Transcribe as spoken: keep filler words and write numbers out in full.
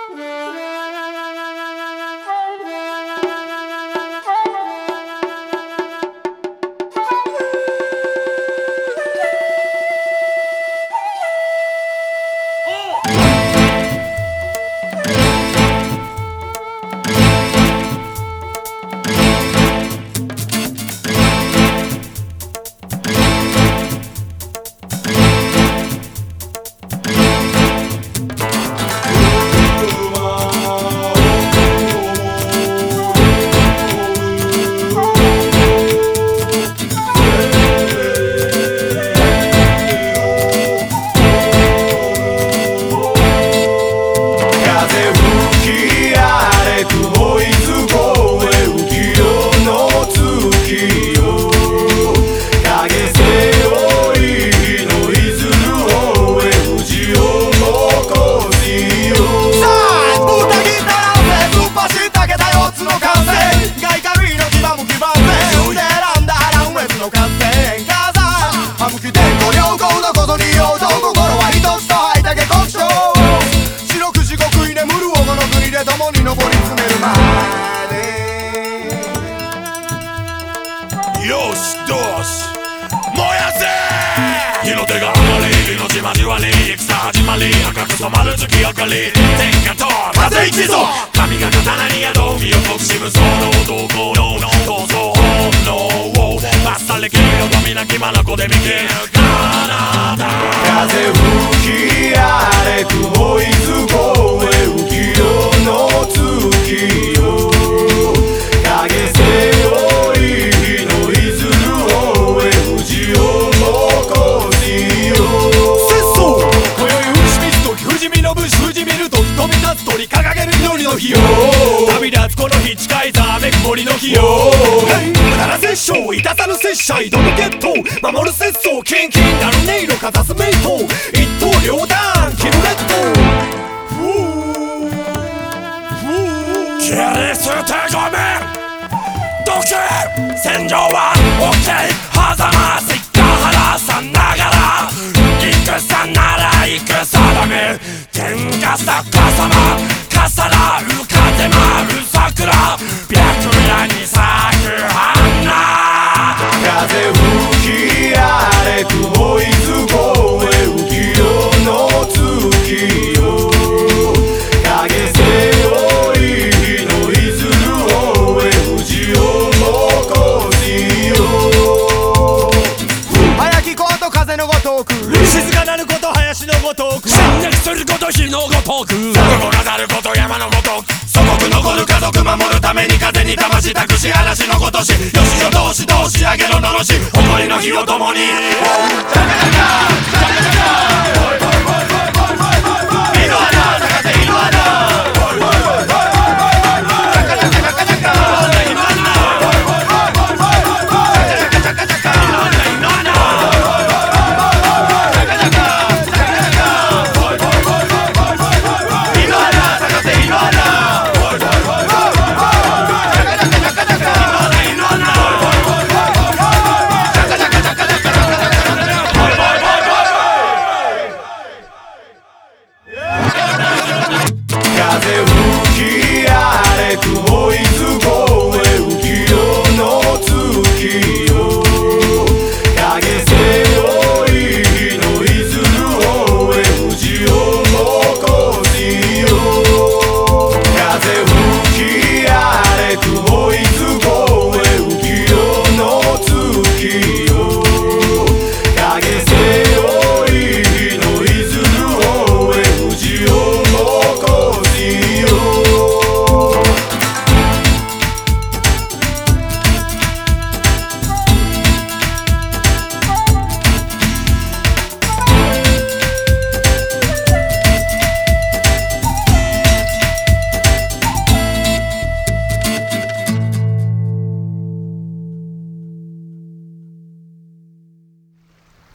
よしどし燃やせ日の手が上がり命交わり戦始まり赤く染まる月明かり天下と風一ぞ神が刀に宿身を国し無双の男の闘争本能をバッサリ切るよとみなき眼で見切るあなた風吹き荒れ雲いずこへ浮世の月よ影背負い日のいずる方へ藤をもこしよ節操今宵牛水時不死身の武士不死見る時飛び立つ鳥掲げる祈りの日よ旅立つこの日近いざめく森の日よ無駄な殺生いたさぬ拙者挑む決闘守る節操キンキンなる音色かざすメイト一刀両断切るレッド切り捨てごめん独自戦場は OK 狭間しか腹さながら戦なら戦だめ天下逆さま重なる風舞う桜白夜に咲く花風吹き荒れ雲いずこへ浮世の月よ影背負い日のいずる方へ藤をもこしよ早きこと風のごとく静かなること林のごとく侵略すること火のごとく午後なざること山のごとく祖国残る家族守るために風に魂託し嵐のごとしよしよ同士同士上げろのろし誇りの火を共に風